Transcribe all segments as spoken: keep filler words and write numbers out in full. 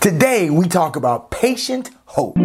Today, we talk about patient hope.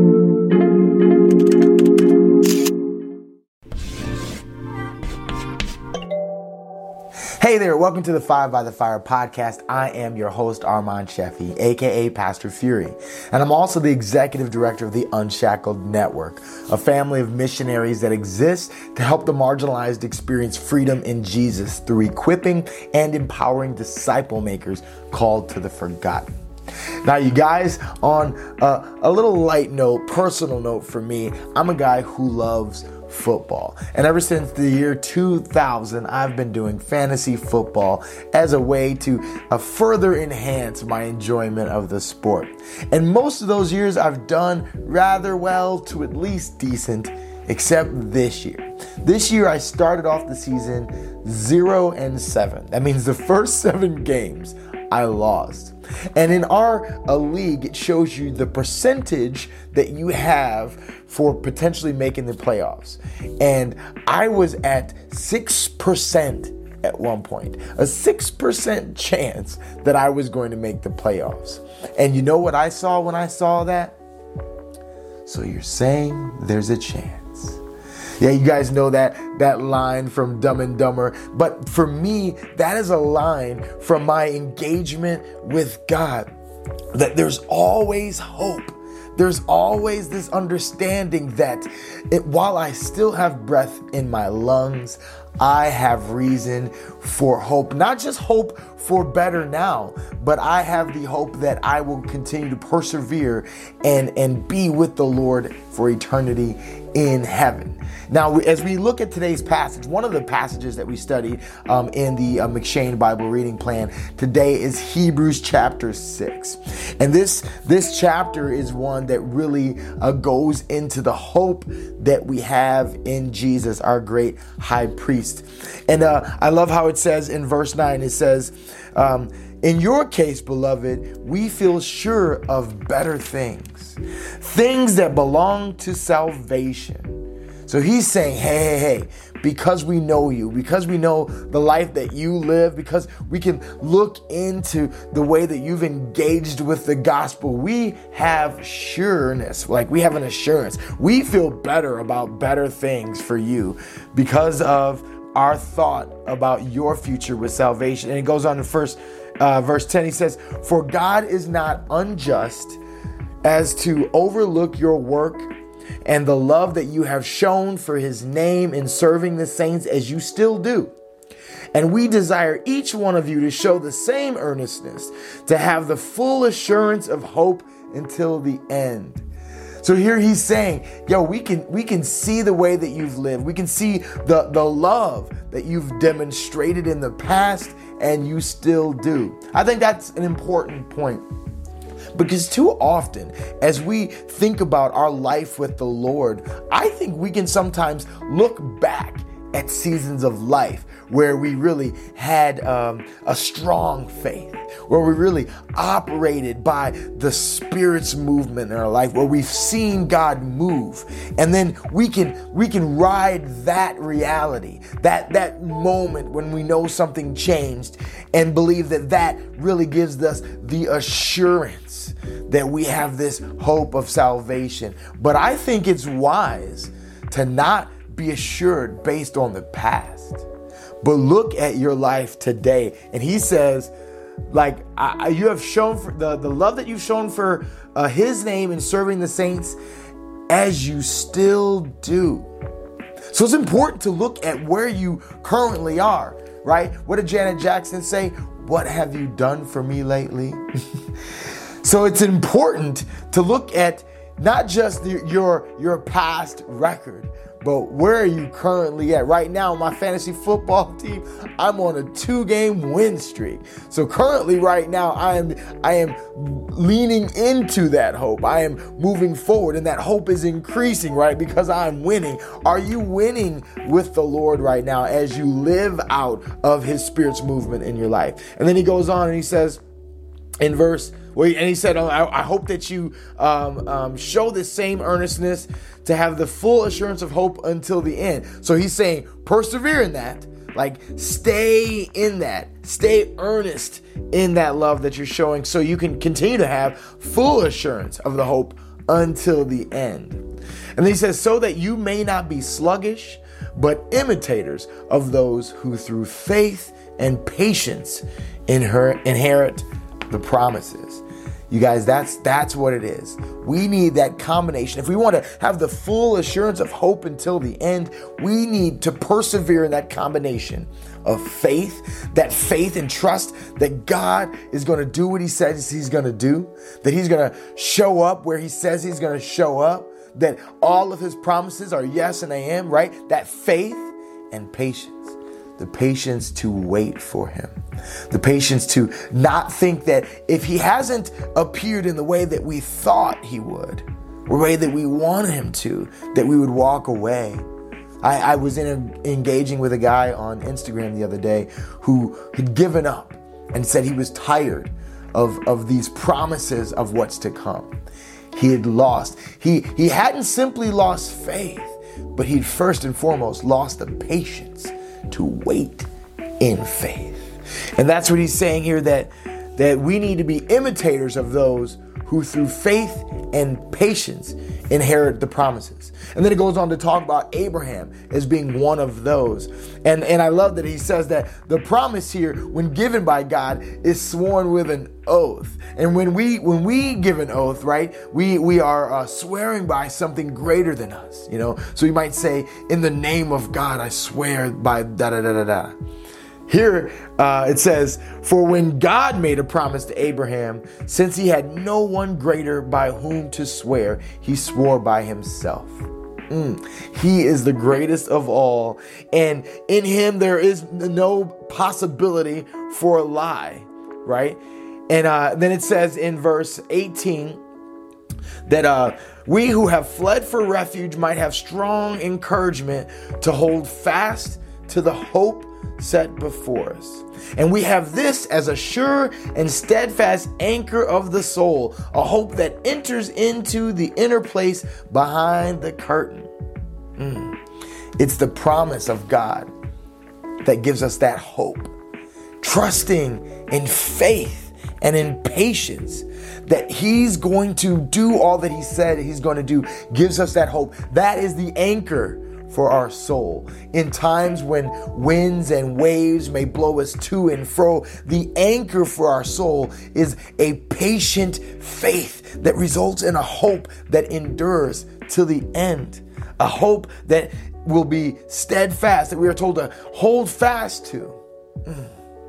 Hey there, welcome to the Five by the Fire podcast. I am your host, Armand Sheffy, aka Pastor Fury, and I'm also the executive director of the Unshackled Network, a family of missionaries that exists to help the marginalized experience freedom in Jesus through equipping and empowering disciple makers called to the forgotten. Now, you guys, on a, a little light note, personal note for me, I'm a guy who loves football. And ever since the year two thousand, I've been doing fantasy football as a way to uh, further enhance my enjoyment of the sport. And most of those years I've done rather well to at least decent, except this year. This year I started off the season zero and seven. That means the first seven games I lost. And in our uh, league, it shows you the percentage that you have for potentially making the playoffs. And I was at six percent at one point, a six percent chance that I was going to make the playoffs. And you know what I saw when I saw that? So you're saying there's a chance. Yeah, you guys know that that line from Dumb and Dumber. But for me, that is a line from my engagement with God, that there's always hope. There's always this understanding that it, while I still have breath in my lungs, I have reason for hope. Not just hope for better now, but I have the hope that I will continue to persevere and, and be with the Lord for eternity in heaven. Now, as we look at today's passage, one of the passages that we studied um, in the uh, McShane Bible reading plan today is Hebrews chapter six. And this, this chapter is one that really uh, goes into the hope that we have in Jesus, our great high priest. And uh, I love how it says in verse nine, it says, um, in your case, beloved, we feel sure of better things, things that belong to salvation. So he's saying, hey, hey, hey, because we know you, because we know the life that you live, because we can look into the way that you've engaged with the gospel, we have sureness, like we have an assurance. We feel better about better things for you because of our thought about your future with salvation. And it goes on in first uh, verse ten, he says, for God is not unjust as to overlook your work and the love that you have shown for his name in serving the saints as you still do. And we desire each one of you to show the same earnestness, to have the full assurance of hope until the end. So here he's saying, yo, we can we can see the way that you've lived. We can see the, the love that you've demonstrated in the past and you still do. I think that's an important point. Because too often, as we think about our life with the Lord, I think we can sometimes look back at seasons of life where we really had um, a strong faith, where we really operated by the Spirit's movement in our life, where we've seen God move. And then we can we can ride that reality, that, that moment when we know something changed and believe that that really gives us the assurance that we have this hope of salvation. But I think it's wise to not be assured based on the past, but look at your life today. And he says, like, I, you have shown for the, the love that you've shown for uh, his name in serving the saints as you still do. So it's important to look at where you currently are, right? What did Janet Jackson say? What have you done for me lately? So it's important to look at not just the, your, your past record, but where are you currently at? Right now, my fantasy football team, I'm on a two-game win streak. So currently, right now, I am I am leaning into that hope. I am moving forward, and that hope is increasing, right? Because I'm winning. Are you winning with the Lord right now as you live out of his Spirit's movement in your life? And then he goes on and he says in verse Well, and he said, I, I hope that you um, um, show the same earnestness to have the full assurance of hope until the end. So he's saying, persevere in that, Like, stay in that. Stay earnest in that love that you're showing so you can continue to have full assurance of the hope until the end. And then he says, so that you may not be sluggish, but imitators of those who through faith and patience inherit the promises. You guys, that's that's what it is. We need that combination. If we want to have the full assurance of hope until the end, we need to persevere in that combination of faith, that faith and trust that God is going to do what he says he's going to do, that he's going to show up where he says he's going to show up, that all of his promises are yes and amen, right? That faith and patience. The patience to wait for him. The patience to not think that if he hasn't appeared in the way that we thought he would, or the way that we wanted him to, that we would walk away. I, I was in a, engaging with a guy on Instagram the other day who had given up and said he was tired of, of these promises of what's to come. He had lost. He, he hadn't simply lost faith, but he'd first and foremost lost the patience to wait in faith. And that's what he's saying here, that, that we need to be imitators of those who through faith and patience inherit the promises. And then it goes on to talk about Abraham as being one of those. And, and I love that he says that the promise here, when given by God, is sworn with an oath. And when we when we give an oath, right, we, we are uh, swearing by something greater than us, you know. So you might say, in the name of God, I swear by da da da da da. Here uh, it says, for when God made a promise to Abraham, since he had no one greater by whom to swear, he swore by himself. Mm. He is the greatest of all, and in him there is no possibility for a lie, right? And uh, then it says in verse eighteen that uh, we who have fled for refuge might have strong encouragement to hold fast to the hope set before us. And we have this as a sure and steadfast anchor of the soul, a hope that enters into the inner place behind the curtain. Mm. It's the promise of God that gives us that hope. Trusting in faith and in patience that he's going to do all that he said he's going to do gives us that hope. That is the anchor for our soul. In times when winds and waves may blow us to and fro, the anchor for our soul is a patient faith that results in a hope that endures till the end. A hope that will be steadfast, that we are told to hold fast to. Mm.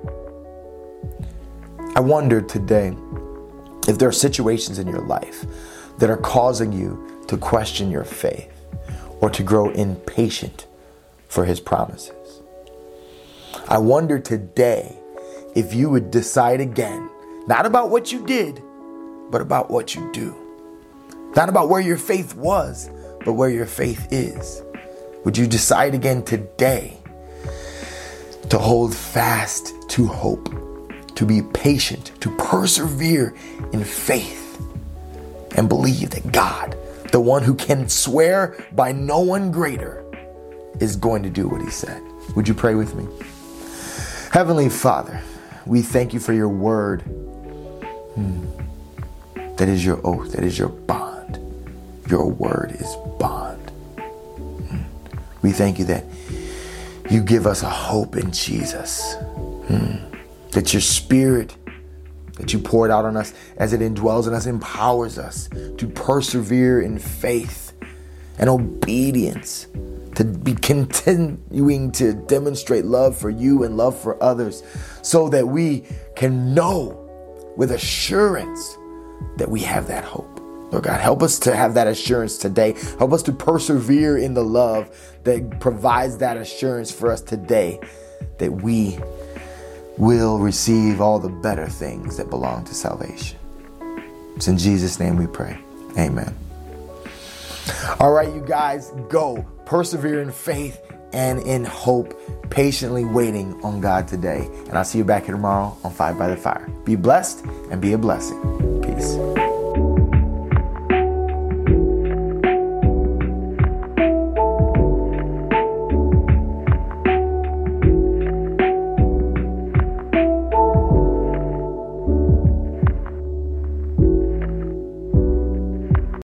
I wonder today if there are situations in your life that are causing you to question your faith, or to grow impatient for his promises. I wonder today if you would decide again, not about what you did, but about what you do. Not about where your faith was, but where your faith is. Would you decide again today to hold fast to hope, to be patient, to persevere in faith, and believe that God, the one who can swear by no one greater, is going to do what he said. Would you pray with me? Heavenly Father, we thank you for your word. Hmm. That is your oath. That is your bond. Your word is bond. Hmm. We thank you that you give us a hope in Jesus. Hmm. That your spirit that you poured out on us as it indwells in us, empowers us to persevere in faith and obedience, to be continuing to demonstrate love for you and love for others, so that we can know with assurance that we have that hope. Lord God, help us to have that assurance today. Help us to persevere in the love that provides that assurance for us today, that we will receive all the better things that belong to salvation. It's in Jesus' name we pray. Amen. All right, you guys, go. Persevere in faith and in hope, patiently waiting on God today. And I'll see you back here tomorrow on Five by the Fire. Be blessed and be a blessing.